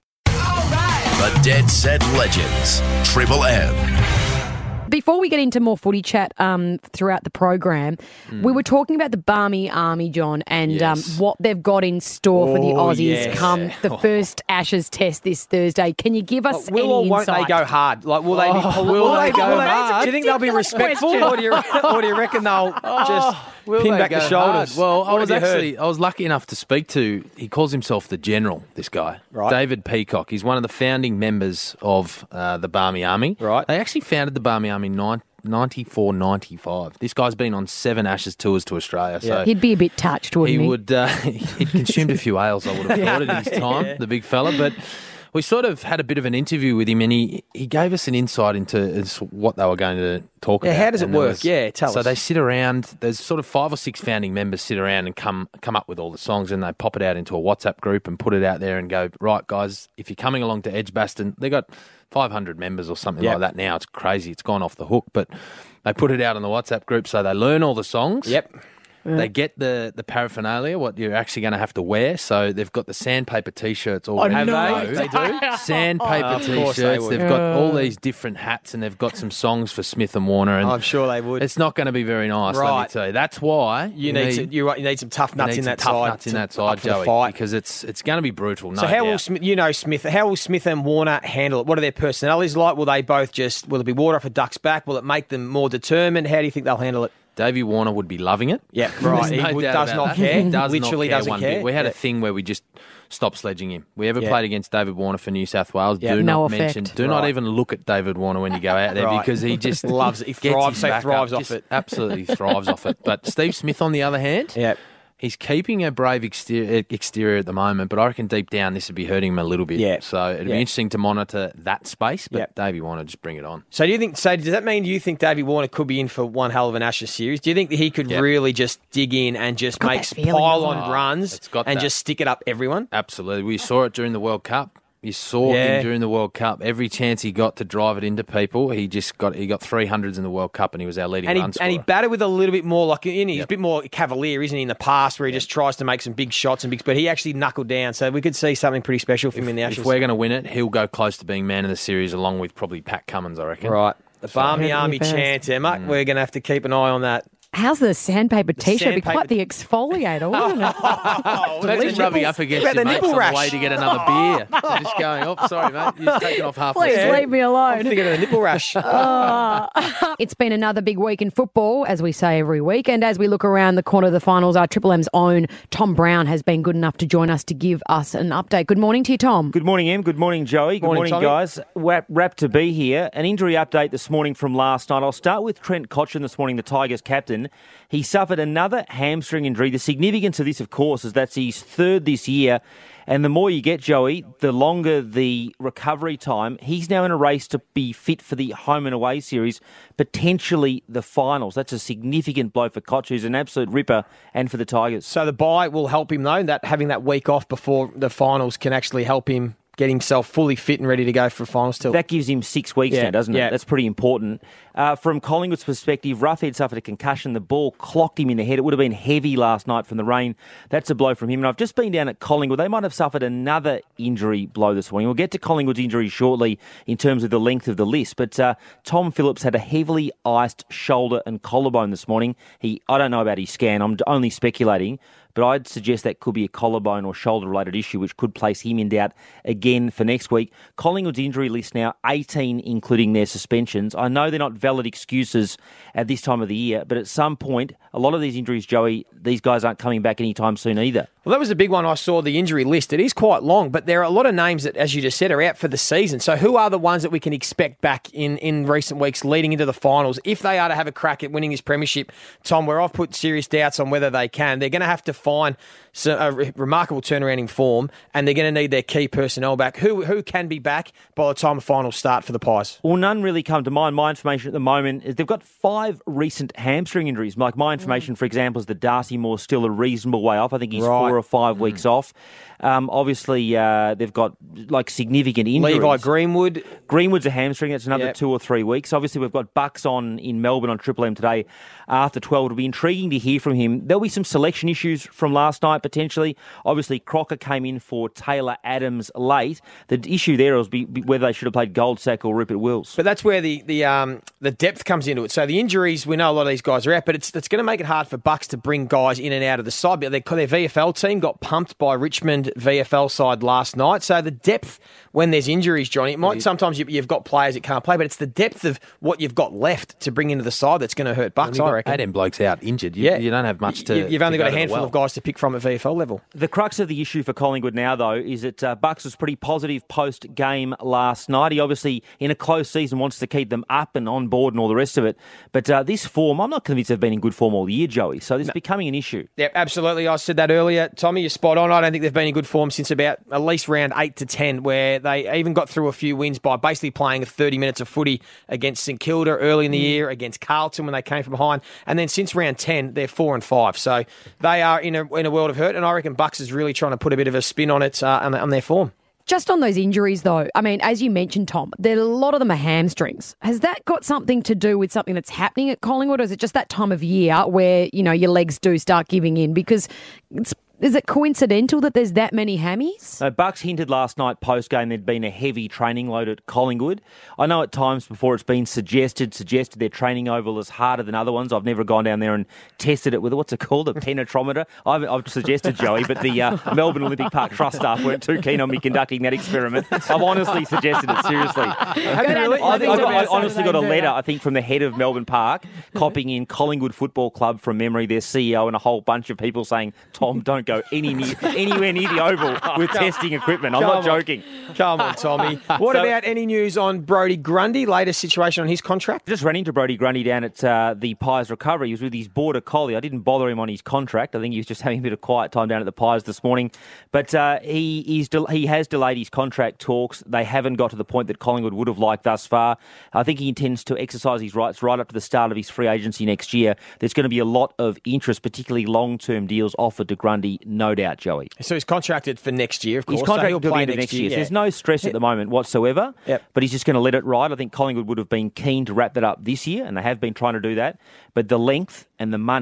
The Dead Set Legends. Triple M. Before we get into more footy chat um, throughout the program, we were talking about the Barmy Army, John, and Yes. um, what they've got in store for the Oh, Aussies yes. come the first Ashes test this Thursday. Can you give us Will any or won't insight? they go hard? Like, will they be? Oh, will, will they go will hard? Do you think they'll be Ridiculous respectful, question. or do you, or do you reckon they'll just Will pin they back the go shoulders? hard? Well, I What was have you heard? actually I was lucky enough to speak to. He calls himself the General. This guy, Right. David Peacock. He's one of the founding members of uh, the Barmy Army. Right. They actually founded the Barmy Army in ninety-four ninety-five. This guy's been on seven Ashes tours to Australia. So He'd be a bit touched, wouldn't he he? would uh, he'd consumed a few ales, I would have thought, at his time, the big fella. But we sort of had a bit of an interview with him, and he, he gave us an insight into is what they were going to talk Yeah, about. how does it And there work? Yeah, tell so us. they sit around. There's sort of five or six founding members sit around and come come up with all the songs, and they pop it out into a WhatsApp group and put it out there and go, right, guys, if you're coming along to Edgbaston, they got five hundred members or something Yep. like that now. It's crazy. It's gone off the hook, but they put it out on the WhatsApp group so they learn all the songs. Yep. They get the, the paraphernalia, what you're actually going to have to wear. So they've got the sandpaper T-shirts all Oh, ready Have to they? go. They do? Sandpaper Oh, of course they T-shirts. would. They've got all these different hats, and they've got some songs for Smith and Warner. And I'm sure they would. it's not going to be very nice, let me Right. tell you. That's why You need, some, you, you need some tough you nuts need in some that tough side. nuts in to- that up side, for the Joey, fight. because it's it's going to be brutal. No So how will doubt. Smith, you know Smith? How will Smith and Warner handle it? What are their personalities like? Will they both just? Will it be water off a duck's back? Will it make them more determined? How do you think they'll handle it? Davey Warner would be loving it. Yeah, right. There's He no would- doubt does about not that. care. He does Literally not care doesn't one care. bit. We had Yeah. a thing where we just stopped sledging him. We ever Yeah. played against David Warner for New South Wales. Yeah. Do No not effect. mention. Do not Right. even look at David Warner when you go out there Right. because he just Loves it. He gets thrives- his so back thrives up, off just it. Absolutely thrives off it. But Steve Smith, on the other hand, Yeah. he's keeping a brave exterior, exterior at the moment, but I reckon deep down this would be hurting him a little bit. Yeah. So it'd Yeah. be interesting to monitor that space. But Yeah. Davey Warner, just bring it on. So do you think? So does that mean? Do you think Davey Warner could be in for one hell of an Ashes series? Do you think that he could Yeah. really just dig in and just Got make that feeling. pile-on Oh, runs it's got and that. just stick it up everyone? Absolutely. We saw it during the World Cup. You saw Yeah. him during the World Cup. Every chance he got to drive it into people, he just got he got three hundreds in the World Cup, and he was our leading And he, run scorer. and he batted with a little bit more like in he's Yep. a bit more cavalier, isn't he, in the past where he just tries to make some big shots and big but he actually knuckled down. So we could see something pretty special from him in the Ashes. If we're going to win it, he'll go close to being man of the series, along with probably Pat Cummins, I reckon. Right. The Barmy Heard it Army first. chant, Emma. We're going to have to keep an eye on that. How's the sandpaper t-shirt? It'd be sandpaper- quite the exfoliator, wouldn't it? Oh, imagine rubbing up against About your the mates nipple on rash. the way to get another beer. They're just going, oh, sorry, mate. You're just taking off half Please the leave me I'm alone. thinking of the nipple rash. It's been another big week in football, as we say every week. And as we look around the corner of the finals, our Triple M's own Tom Brown has been good enough to join us to give us an update. Good morning to you, Tom. Good morning, Em. Good morning, Joey. Good Morning, morning, Tommy. guys. Wrap, wrapped to be here. An injury update this morning from last night. I'll start with Trent Cotchin this morning, the Tigers captain. He suffered another hamstring injury. The significance of this, of course, is that's his third this year. And the more you get, Joey, the longer the recovery time. He's now in a race to be fit for the home and away series, potentially the finals. That's a significant blow for Koch, who's an absolute ripper, and for the Tigers. So the bye will help him, though. That having that week off before the finals can actually help him get himself fully fit and ready to go for finals till. That gives him six weeks Yeah, now, doesn't it? yeah. That's pretty important. Uh, from Collingwood's perspective, Roughhead suffered a concussion. The ball clocked him in the head. It would have been heavy last night from the rain. That's a blow from him. And I've just been down at Collingwood. They might have suffered another injury blow this morning. We'll get to Collingwood's injury shortly in terms of the length of the list. But uh, Tom Phillips had a heavily iced shoulder and collarbone this morning. He, I don't know about his scan. I'm only speculating. But I'd suggest that could be a collarbone or shoulder-related issue, which could place him in doubt again for next week. Collingwood's injury list now, eighteen, including their suspensions. I know they're not valid excuses at this time of the year, but at some point, a lot of these injuries, Joey, these guys aren't coming back anytime soon either. Well, that was a big one. I saw the injury list. It is quite long, but there are a lot of names that, as you just said, are out for the season. So who are the ones that we can expect back in, in recent weeks leading into the finals? If they are to have a crack at winning this premiership, Tom, where I've put serious doubts on whether they can, they're going to have to find a re- remarkable turnaround in form, and they're going to need their key personnel back. Who who can be back by the time the finals start for the Pies? Well, none really come to mind. My information at the moment is they've got five recent hamstring injuries. Like my information, for example, is that Darcy Moore's still a reasonable way off. I think he's Right. four or five weeks off. Um, obviously, uh, they've got like significant injuries. Levi Greenwood. Greenwood's a hamstring. That's another Yep. two or three weeks. Obviously, we've got Bucks on in Melbourne on Triple M today after twelve. It'll be intriguing to hear from him. There'll be some selection issues from last night, potentially. Obviously, Crocker came in for Taylor Adams late. The issue there was be, be whether they should have played Goldsack or Rupert Wills. But that's where the the um the depth comes into it. So the injuries, we know a lot of these guys are out, but it's it's going to make it hard for Bucks to bring guys in and out of the side. But their, their V F L team got pumped by Richmond V F L side last night. So the depth when there's injuries, Johnny, it might sometimes you, you've got players that can't play, but it's the depth of what you've got left to bring into the side that's going to hurt Bucks. I reckon. eighteen blokes out injured. You, Yeah. you don't have much to. You- You've only to got a go to the handful well. of guys to pick from at V F L level. The crux of the issue for Collingwood now, though, is that uh, Bucks was pretty positive post-game last night. He obviously, in a close season, wants to keep them up and on board and all the rest of it. But uh, this form, I'm not convinced they've been in good form all year, Joey. So it's becoming an issue. Yep, absolutely. I said that earlier. Tommy, you're spot on. I don't think they've been in good form since about at least round eight to ten, where they even got through a few wins by basically playing thirty minutes of footy against St Kilda early in the year, against Carlton when they came from behind. And then since round ten, they're four and five. So they are in a, in a world of hurt. And I reckon Bucks is really trying to put a bit of a spin on it, uh, on, on their form. Just on those injuries, though, I mean, as you mentioned, Tom, there, a lot of them are hamstrings. Has that got something to do with something that's happening at Collingwood, or is it just that time of year where, you know, your legs do start giving in? Because it's, is it coincidental that there's that many hammies? Uh, Bucks hinted last night post-game there'd been a heavy training load at Collingwood. I know at times before it's been suggested, suggested their training oval is harder than other ones. I've never gone down there and tested it with, what's it called, a penetrometer? I've, I've suggested, Joey, but the uh, Melbourne Olympic Park Trust staff weren't too keen on me conducting that experiment. I've honestly suggested it, seriously. Have you down really? to I, think I, got- I Saturday honestly got a and do letter, that. I think, from the head of Melbourne Park, copying in Collingwood Football Club from memory, their C E O, and a whole bunch of people saying, Tom, don't go any near, anywhere near the oval with testing equipment. I'm Come not on. joking. Come on, Tommy. What So- about any news on Brodie Grundy, latest situation on his contract? Just ran into Brodie Grundy down at uh, the Pies recovery. He was with his border collie. I didn't bother him on his contract. I think he was just having a bit of quiet time down at the Pies this morning. But uh, he he's del- he has delayed his contract talks. They haven't got to the point that Collingwood would have liked thus far. I think he intends to exercise his rights right up to the start of his free agency next year. There's going to be a lot of interest, particularly long-term deals offered to Grundy, no doubt, Joey. So he's contracted for next year, of course. He's so contracted he'll till the play end of next year. So yeah. there's no stress at the moment whatsoever. Yep. But he's just going to let it ride. I think Collingwood would have been keen to wrap that up this year, and they have been trying to do that. But the length and the money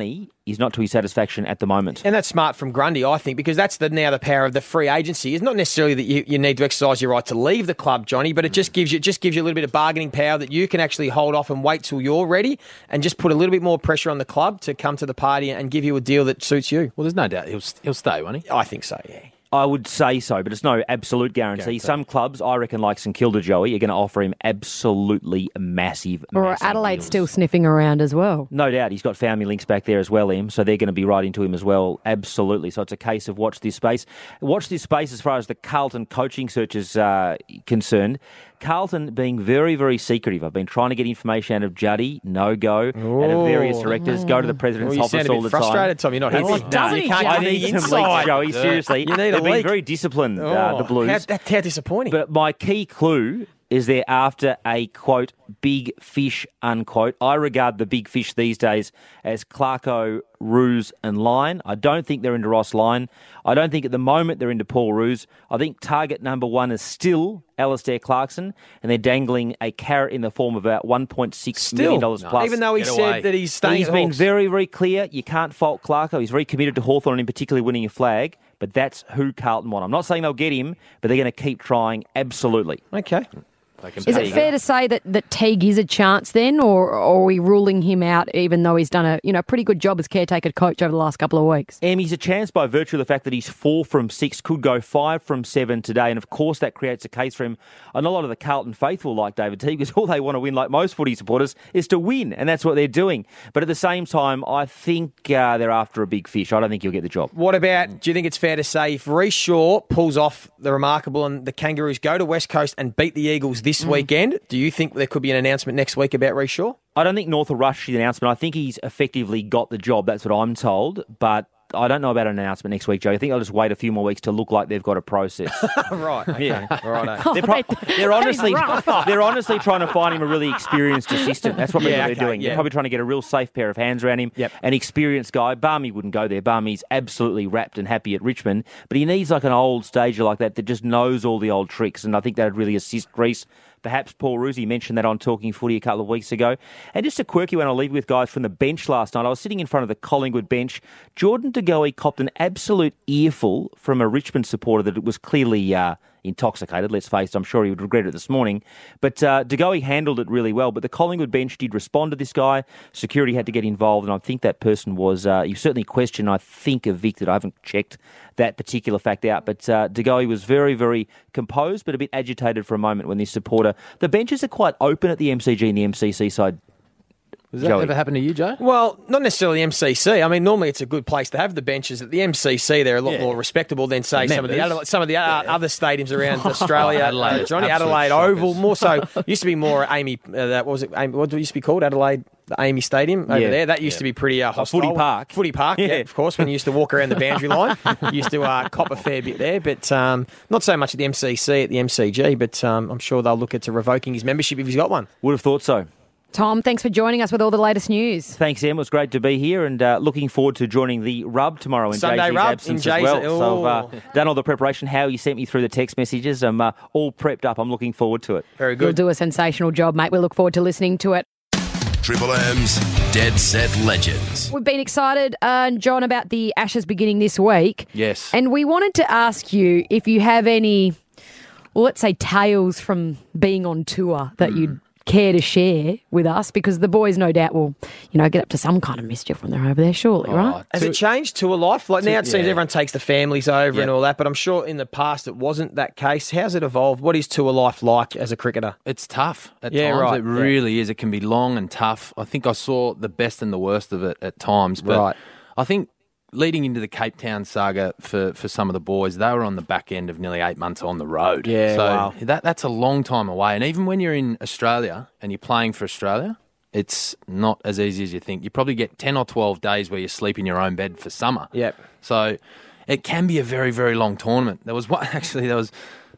is not to his satisfaction at the moment. And that's smart from Grundy, I think, because that's the now the power of the free agency. It's not necessarily that you, you need to exercise your right to leave the club, Johnny, but it just gives you just gives you a little bit of bargaining power that you can actually hold off and wait till you're ready and just put a little bit more pressure on the club to come to the party and give you a deal that suits you. Well, there's no doubt he'll he'll stay, won't he? I think so, yeah. I would say so, but it's no absolute guarantee. Guarantee. Some clubs, I reckon, like St Kilda, Joey, are going to offer him absolutely massive, Or massive Adelaide deals. still sniffing around as well. No doubt. He's got family links back there as well, Em, so they're going to be right into him as well. Absolutely. So it's a case of watch this space. Watch this space as far as the Carlton coaching search is uh, concerned. Carlton being very, very secretive. I've been trying to get information out of Juddy, no go, out of various directors, go to the president's Well, you office sound a all bit the frustrated, time. Tom. You're not It's- happy. no, Doesn't you he, can't Juddy? I need some Inside. leaks, Joey. Seriously. You need a They've been leak. very disciplined, uh, the Oh, Blues. How, that's how disappointing. But my key clue is they're after a, quote, big fish, unquote. I regard the big fish these days as Clarko, Roos and Lyon. I don't think they're into Ross Lyon. I don't think at the moment they're into Paul Roos. I think target number one is still Alistair Clarkson, and they're dangling a carrot in the form of about one point six million dollars Still, plus. even though he Get said away. that he's staying He's at been Hawks. very, very clear. You can't fault Clarko. He's very committed to Hawthorn and in particular winning a flag, but that's who Carlton want. I'm not saying they'll get him, but they're going to keep trying, absolutely. Okay. They can Is pay it you. fair to say that, that Teague is a chance then, or, or are we ruling him out even though he's done a you know pretty good job as caretaker coach over the last couple of weeks? Em, he's a chance by virtue of the fact that he's four from six, could go five from seven today, and of course that creates a case for him. And a lot of the Carlton faithful, like David Teague, because all they want to win, like most footy supporters, is to win, and that's what they're doing. But at the same time, I think uh, they're after a big fish. I don't think he'll get the job. What about, do you think it's fair to say, if Reece Shaw pulls off the remarkable and the Kangaroos go to West Coast and beat the Eagles this weekend, do you think there could be an announcement next week about Reece Shaw? I don't think North will rush the announcement. I think he's effectively got the job. That's what I'm told. But I don't know about an announcement next week, Joe. I think they'll just wait a few more weeks to look like they've got a process. Right. Okay. Yeah. Righto. They're, pro- they're honestly rough. they're honestly trying to find him a really experienced assistant. That's what Yeah, they're okay, doing. yeah. They're probably trying to get a real safe pair of hands around him. Yep. An experienced guy. Barmy wouldn't go there. Barmy's absolutely wrapped and happy at Richmond, but he needs like an old stager like that that just knows all the old tricks, and I think that would really assist Reece. Perhaps Paul Roosy mentioned that on Talking Footy a couple of weeks ago. And just a quirky one I'll leave with, guys, from the bench last night. I was sitting in front of the Collingwood bench. Jordan De Goey copped an absolute earful from a Richmond supporter that was clearly uh, intoxicated, let's face it. I'm sure he would regret it this morning. But uh, De Goey handled it really well. But the Collingwood bench did respond to this guy. Security had to get involved, and I think that person was, uh, he certainly questioned, I think, evicted. I haven't checked that particular fact out. But uh, De Goey was very, very composed, but a bit agitated for a moment when this supporter... The benches are quite open at the M C G and the M C C side. Does that Joey. ever happen to you, Joe? Well, not necessarily the M C C. I mean, normally it's a good place to have the benches. At the M C C, they're a lot Yeah. more respectable than, say, some of the Members. other, some of the uh, other stadiums around Australia. Adelaide, uh, Johnny, absolute Adelaide shockers. Oval, more so. Used to be more Amy. Uh, that what was it? Amy, what did it used to be called? Adelaide. The Amy Stadium over Yeah. there. That used to be pretty uh, hostile. Footy Park. Footy Park, yeah. Yeah. of course, when you used to walk around the boundary line. You used to uh, cop a fair bit there, but um, not so much at the M C C, at the M C G, but um, I'm sure they'll look at revoking his membership if he's got one. Would have thought so. Tom, thanks for joining us with all the latest news. Thanks, Em. It was great to be here, and uh, looking forward to joining the Rub tomorrow in Sunday Jay Z's Rub in absence Jay's- as well. So I've oh. uh, done all the preparation. How you sent me through the text messages. I'm uh, all prepped up. I'm looking forward to it. Very You'll good. do a sensational job, mate. We look forward to listening to it. Triple M's Dead Set Legends. We've been excited, uh, John, about the Ashes beginning this week. Yes. And we wanted to ask you if you have any, well, let's say tales from being on tour that you'd care to share with us, because the boys no doubt will, you know, get up to some kind of mischief when they're over there, surely, right? Has it changed tour life? Like now it seems yeah. everyone takes the families over Yep. and all that, but I'm sure in the past it wasn't that case. How's it evolved? What is tour life like as a cricketer? It's tough at Yeah, times. right, It yeah. really is. It can be long and tough. I think I saw the best and the worst of it at times. But Right. I think leading into the Cape Town saga for, for some of the boys, they were on the back end of nearly eight months on the road. Yeah, so wow. that that's a long time away. And even when you're in Australia and you're playing for Australia, it's not as easy as you think. You probably get ten or twelve days where you sleep in your own bed for summer. Yep. So it can be a very, very long tournament. There was one, actually, there was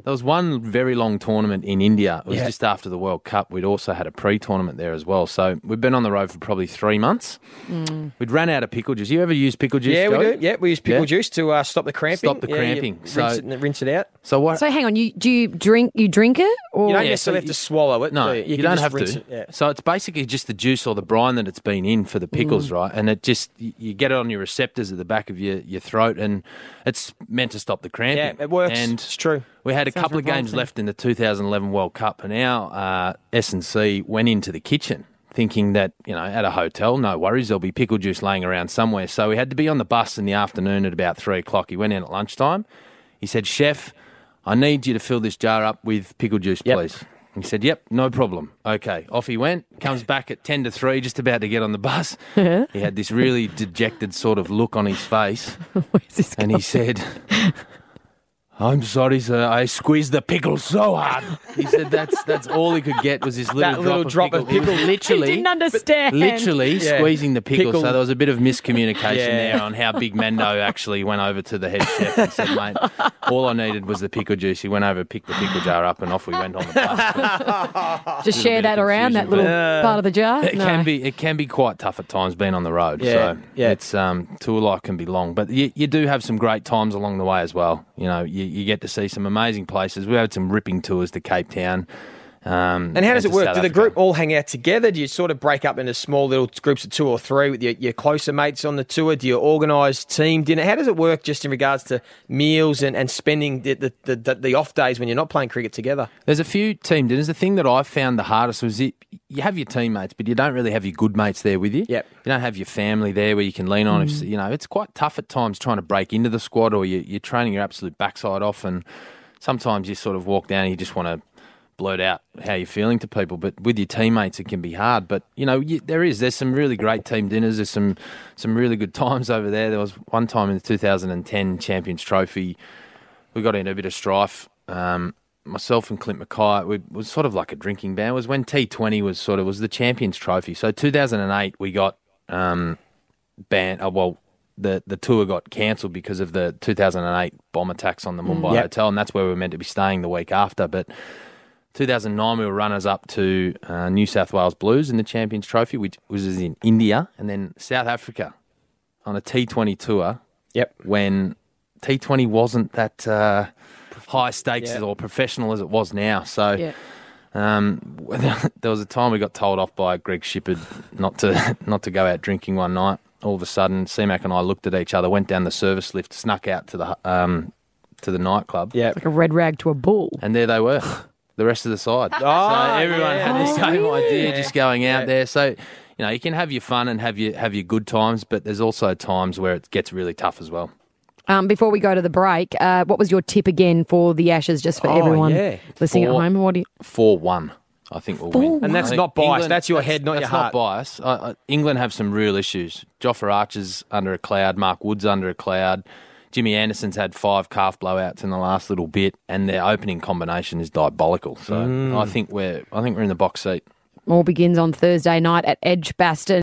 There was one very long tournament in India. It was Yeah. just after the World Cup. We'd also had a pre-tournament there as well. So we've been on the road for probably three months. Mm. We'd ran out of pickle juice. You ever use pickle juice, Yeah, we Joey? do. Yeah, we use pickle Yeah? juice to uh, stop the cramping. Stop the Yeah, you cramping. rinse, So- it, and rinse it out. So what? So hang on, you do you drink you drink it or You don't Yeah, necessarily so have you- to swallow it. No, do you, you, can don't just have rinse to. It, yeah. So it's basically just the juice or the brine that it's been in for the pickles, Mm. right? And it just you you get it on your receptors at the back of your, your throat, and it's meant to stop the cramping. Yeah, it works. And It's true. we had a Sounds couple of games revolting. left in the two thousand eleven World Cup, and our uh, S and C went into the kitchen thinking that, you know, at a hotel, no worries, there'll be pickle juice laying around somewhere. So we had to be on the bus in the afternoon at about three o'clock. He went in at lunchtime. He said, "Chef, I need you to fill this jar up with pickle juice, Yep. please." He said, "Yep, no problem." Okay, off he went. Comes back at ten to three, just about to get on the bus. He had this really dejected sort of look on his face, Where's this and he said, "I'm sorry, sir. I squeezed the pickle so hard." He said that's that's all he could get was this little, That little drop of He was pickle. He literally, didn't understand. literally Yeah. squeezing the pickle. Pickle. So there was a bit of miscommunication Yeah. there on how Big Mendo actually went over to the head chef and said, "Mate, all I needed was the pickle juice." He went over, picked the pickle jar up, and off we went on the bus. Just share bit that of around that confusion, little but- part of the jar. It No. can be it can be quite tough at times being on the road. Yeah, so yeah. it's um tour life can be long, but you, you do have some great times along the way as well. You know, you, you get to see some amazing places. We had some ripping tours to Cape Town. Um, And how does to it work? South Do the Africa. group all hang out together? Do you sort of break up into small little groups of two or three with your, your closer mates on the tour? Do you organise team dinner? How does it work just in regards to meals and, and spending the, the, the, the off days when you're not playing cricket together? There's a few team dinners. The thing that I found the hardest was it, you have your teammates, but you don't really have your good mates there with you. Yep. You don't have your family there where you can lean on. If, you know, it's quite tough at times trying to break into the squad, or you, you're training your absolute backside off, and sometimes you sort of walk down and you just want to blurt out how you're feeling to people. But with your teammates, it can be hard. But, you know, you, there is. There's some really great team dinners. There's some some really good times over there. There was one time in the two thousand ten Champions Trophy, we got into a bit of strife. Um, myself and Clint Mackay, we, it was sort of like a drinking ban. It was when T twenty was sort of was the Champions Trophy. So two thousand eight, we got um, banned. Oh, well, the the tour got cancelled because of the two thousand eight bomb attacks on the Mumbai Yep. hotel, and that's where we were meant to be staying the week after. But two thousand nine, we were runners up to uh, New South Wales Blues in the Champions Trophy, which was in India, and then South Africa on a T twenty tour. Yep. When T twenty wasn't that uh, high stakes Yeah. or professional as it was now. So Yeah. um, there was a time we got told off by Greg Shippard not to not to go out drinking one night. All of a sudden, C-Mac and I looked at each other, went down the service lift, snuck out to the um, to the nightclub, Yeah. Like a red rag to a bull. and there they were, the rest of the side. Oh, so everyone yeah. had the Oh, same really? idea, just going out Yeah. there. So you know, you can have your fun and have your have your good times, but there's also times where it gets really tough as well. Um, before we go to the break, uh, what was your tip again for the Ashes, just for Oh, everyone yeah. listening Four. at home? What do you... four one, I think we'll win. And that's I think not bias. England- That's your head, not that's your not heart. bias. Uh, uh, England have some real issues. Jofra Archer's under a cloud. Mark Wood's under a cloud. Jimmy Anderson's had five calf blowouts in the last little bit, and their opening combination is diabolical. So Mm. I think we're I think we're in the box seat. All begins on Thursday night at Edgbaston.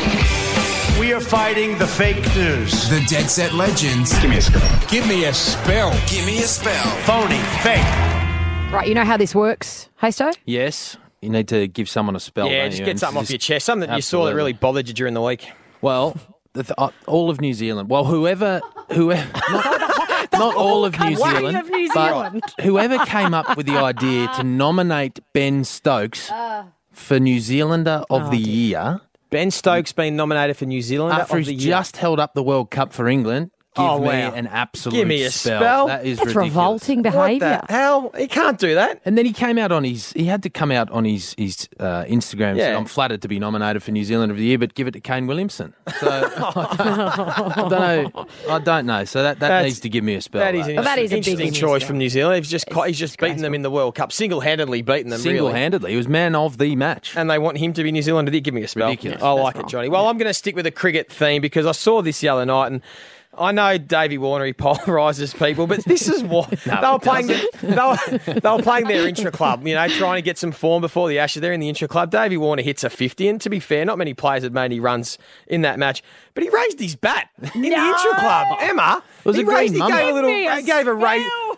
We are fighting the fake news. The Dead Set Legends. Give me a spell. Give me a spell. Give me a spell. Phony, fake. Right, you know how this works, Haysto? Yes, you need to give someone a spell. Yeah, don't just you? get And something off just- your chest. Something that you saw that Absolutely. really bothered you during the week. Well, the th- uh, all of New Zealand. Well, whoever, whoever, not, not all of New country Zealand, of New but Zealand. whoever came up with the idea to nominate Ben Stokes for New Zealander of the Year Ben Stokes been nominated for New Zealand after of the he's year. just held up the World Cup for England. Give Oh, me wow. an absolute Give me a spell. spell. That is That's ridiculous. revolting What behaviour. the hell? He can't do that. And then he came out on his. He had to come out on his his uh, Instagram. And say, Yeah. I'm flattered to be nominated for New Zealand of the Year, but give it to Kane Williamson. So I, don't, I don't know. I don't know. So that, that That's- needs to give me a spell. That is an Well, that is a big interesting news, choice yeah. from New Zealand. He's just he's just beaten them in the World Cup, single-handedly beaten them. Really. Single-handedly, he was man of the match. And they want him to be New Zealand. Did he give me a spell? Ridiculous. I like That's it, Johnny. Well, I'm going to stick with the cricket theme because I saw this the other night and I know Davey Warner, he polarises people, but this is what No, they were it playing. The, they, were, they were playing their intra club, you know, trying to get some form before the Ashes. They're in the intra club. Davey Warner hits a fifty, and to be fair, not many players had made any runs in that match. But he raised his bat in the intra club. Emma, was he a green raised, he mamba. gave a little, Give me a gave a raise. spell.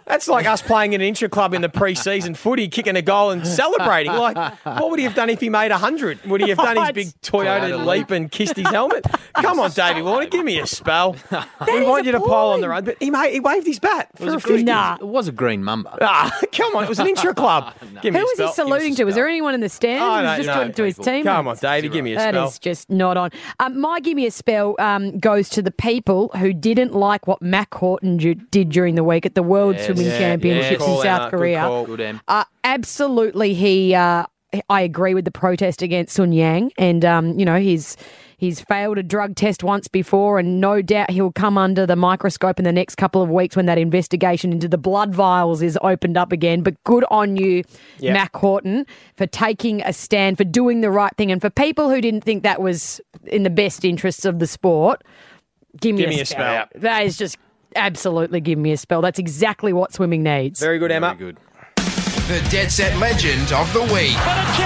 That's like us playing in an intra-club in the pre-season footy, kicking a goal and celebrating. Like, what would he have done if he made one hundred? Would he have done his big Toyota Toyota leap and kissed his helmet? Come on, Davey Warner, give me a spell. We want you to pile on the run. But he made, he waved his bat for a fifty. Nah. It was a green mamba. Ah, come on, it was an intra-club. Give me Who a was spell. he saluting to? Was there anyone in the stands? I He was don't just know. talking to his team. Come on, Davey, give me a That spell. is just not on. Um, my give me a spell um, goes to the people who didn't like what Mac Horton ju- did during the week at the World Yes. Swimming Yeah, Championships Good call, in South Emma. Good Korea. call. Good, Em. Uh, absolutely, he. Uh, I agree with the protest against Sun Yang, and um, you know he's he's failed a drug test once before, and no doubt he'll come under the microscope in the next couple of weeks when that investigation into the blood vials is opened up again. But good on you, Yep. Mac Horton, for taking a stand, for doing the right thing, and for people who didn't think that was in the best interests of the sport. Give me, Give a, me a spell. spell. That is just absolutely give me a spell. That's exactly what swimming needs. Very good, Emma. Very good. The Dead Set Legend of the Week.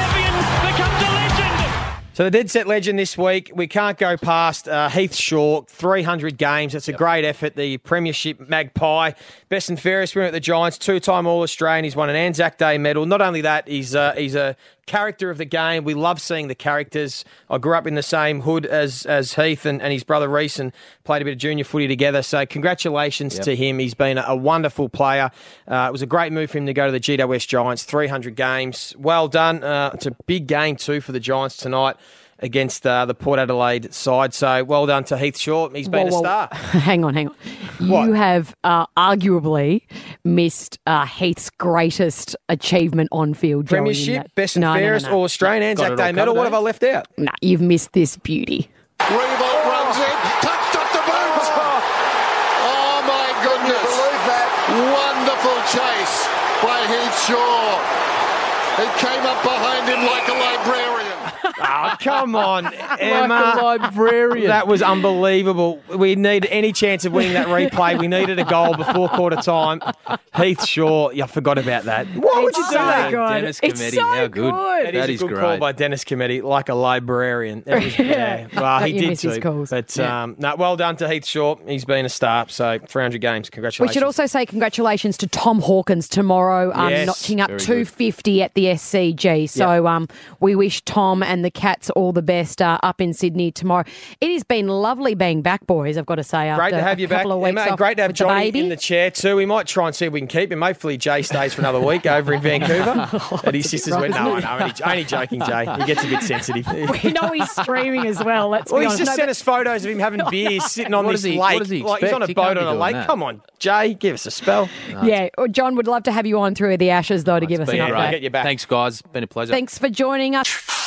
So the Dead Set Legend this week, we can't go past uh, Heath Shaw, three hundred games. It's a great effort. The Premiership Magpie, best and fairest winner at the Giants, two-time All-Australian. He's won an Anzac Day medal. Not only that, he's uh, he's a character of the game. We love seeing the characters. I grew up in the same hood as as Heath and, and his brother Reece, and played a bit of junior footy together. So congratulations Yep. to him. He's been a, a wonderful player. Uh, it was a great move for him to go to the G W S Giants, three hundred games. Well done. Uh, it's a big game too for the Giants tonight against uh, the Port Adelaide side. So well done to Heath Shaw. He's been Whoa, a whoa. star. Hang on, hang on. What? You have uh, arguably missed uh, Heath's greatest achievement on field. Joey, in Premiership, that. best and no, fairest, no, no, no. All-Australian, Got Anzac it all Day medal. covered, What have eh? I left out? No, you've missed this beauty. Revolt runs in, touched up the boot. Oh my goodness! Believe that wonderful chase by Heath Shaw. It came up behind him like a librarian. Oh, come on, Emma. Like a librarian. That was unbelievable. We need any chance of winning that replay. We needed a goal before quarter time. Heath Shaw, yeah, I forgot about that. Why would you It's do so that? good. Dennis It's Cometti, so how good. good. That That is is a good great. call by Dennis Cometti, like a librarian. That was, yeah. Well, he Don't you did miss his too. calls. But Yeah. um, no, well done to Heath Shaw. He's been a star. So three hundred games. We Congratulations. should also say congratulations to Tom Hawkins tomorrow, um, Yes, notching up very good. two fifty at the S C G. So um, we wish Tom and the Cats all the best uh, up in Sydney tomorrow. It has been lovely being back, boys, I've got to say. Great after to have a you back, couple of weeks Emma. and off Great to have with the Johnny baby. in the chair too. We might try and see if we can keep him. Hopefully, Jay stays for another week over in Vancouver. and his sisters rough, went, isn't no, it? no, only, only joking, Jay. He gets a bit sensitive. We know he's streaming as well. Let's Well, be he's honest. just No, sent but- us photos of him having beers sitting on What this does he- lake. what does he Like he's on a expect? He boat can't be on a doing lake. that. Come on, Jay, give us a spell. Yeah, well, John would love to have you on through the Ashes, though, to give us an Been update. great. Get you back. Thanks, guys. Been a pleasure. Thanks for joining us.